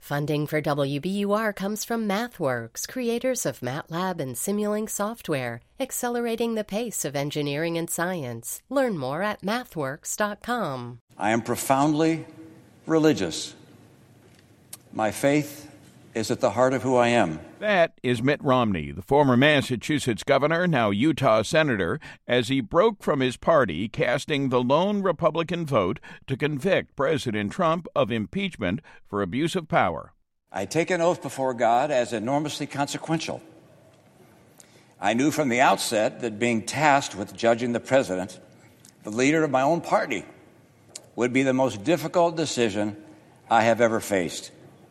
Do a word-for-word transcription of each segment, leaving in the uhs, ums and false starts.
Funding for W B U R comes from MathWorks, creators of MATLAB and Simulink software, accelerating the pace of engineering and science. Learn more at mathworks dot com. I am profoundly religious. My faith is at the heart of who I am. That is Mitt Romney, the former Massachusetts governor, now Utah senator, as he broke from his party, casting the lone Republican vote to convict President Trump of impeachment for abuse of power. I take an oath before God as enormously consequential. I knew from the outset that being tasked with judging the president, the leader of my own party, would be the most difficult decision I have ever faced.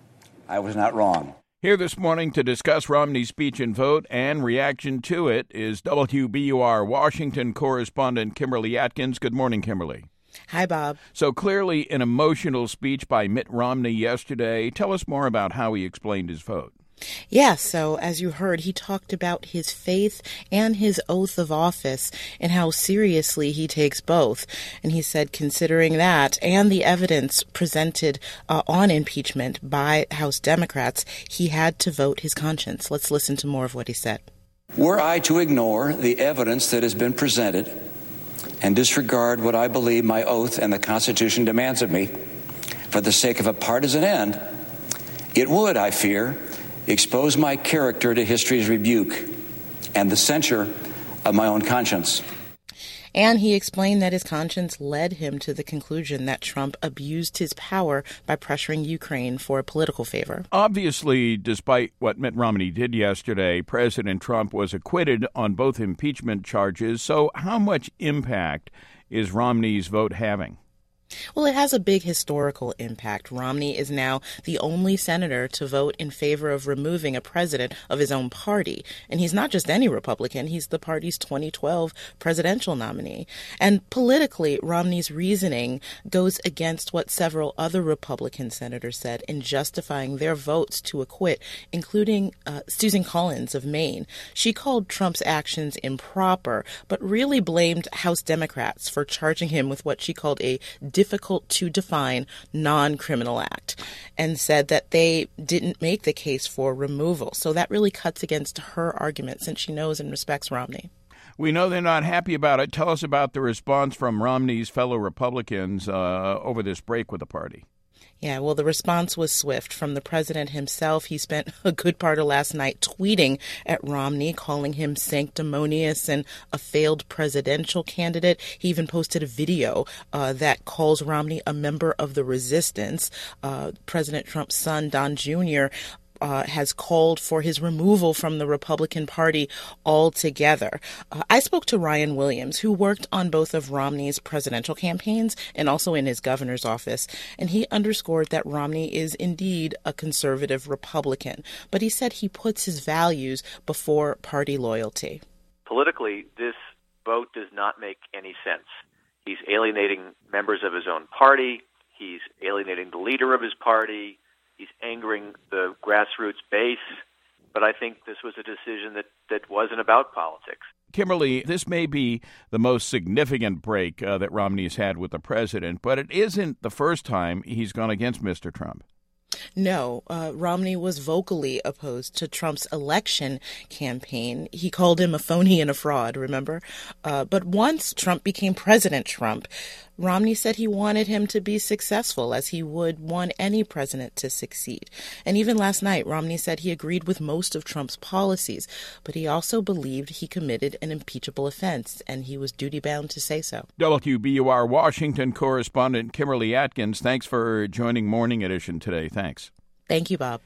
I was not wrong. Here this morning to discuss Romney's speech and vote and reaction to it is W B U R Washington correspondent Kimberly Atkins. Good morning, Kimberly. Hi, Bob. So clearly an emotional speech by Mitt Romney yesterday. Tell us more about how he explained his vote. Yeah, so as you heard, he talked about his faith and his oath of office and how seriously he takes both. And he said, considering that and the evidence presented uh, on impeachment by House Democrats, he had to vote his conscience. Let's listen to more of what he said. Were I to ignore the evidence that has been presented and disregard what I believe my oath and the Constitution demands of me for the sake of a partisan end, it would, I fear, expose my character to history's rebuke and the censure of my own conscience. And he explained that his conscience led him to the conclusion that Trump abused his power by pressuring Ukraine for a political favor. Obviously, despite what Mitt Romney did yesterday, President Trump was acquitted on both impeachment charges. So how much impact is Romney's vote having? Well, it has a big historical impact. Romney is now the only senator to vote in favor of removing a president of his own party. And he's not just any Republican. He's the party's twenty twelve presidential nominee. And politically, Romney's reasoning goes against what several other Republican senators said in justifying their votes to acquit, including uh, Susan Collins of Maine. She called Trump's actions improper, but really blamed House Democrats for charging him with what she called a difficult to define non-criminal act, and said that they didn't make the case for removal. So that really cuts against her argument, since she knows and respects Romney. We know they're not happy about it. Tell us about the response from Romney's fellow Republicans uh, over this break with the party. Yeah, well, the response was swift. From the president himself, he spent a good part of last night tweeting at Romney, calling him sanctimonious and a failed presidential candidate. He even posted a video uh, that calls Romney a member of the resistance. Uh, President Trump's son, Don Junior, Uh, has called for his removal from the Republican Party altogether. Uh, I spoke to Ryan Williams, who worked on both of Romney's presidential campaigns and also in his governor's office, and he underscored that Romney is indeed a conservative Republican, but he said he puts his values before party loyalty. Politically, this vote does not make any sense. He's alienating members of his own party. He's alienating the leader of his party. He's angering the grassroots base, but I think this was a decision that, that wasn't about politics. Kimberly, this may be the most significant break uh, that Romney's had with the president, but it isn't the first time he's gone against Mister Trump. No, uh, Romney was vocally opposed to Trump's election campaign. He called him a phony and a fraud, remember? Uh, but once Trump became President Trump, Romney said he wanted him to be successful, as he would want any president to succeed. And even last night, Romney said he agreed with most of Trump's policies, but he also believed he committed an impeachable offense, and he was duty-bound to say so. W B U R Washington correspondent Kimberly Atkins, thanks for joining Morning Edition today. Thanks. Thank you, Bob.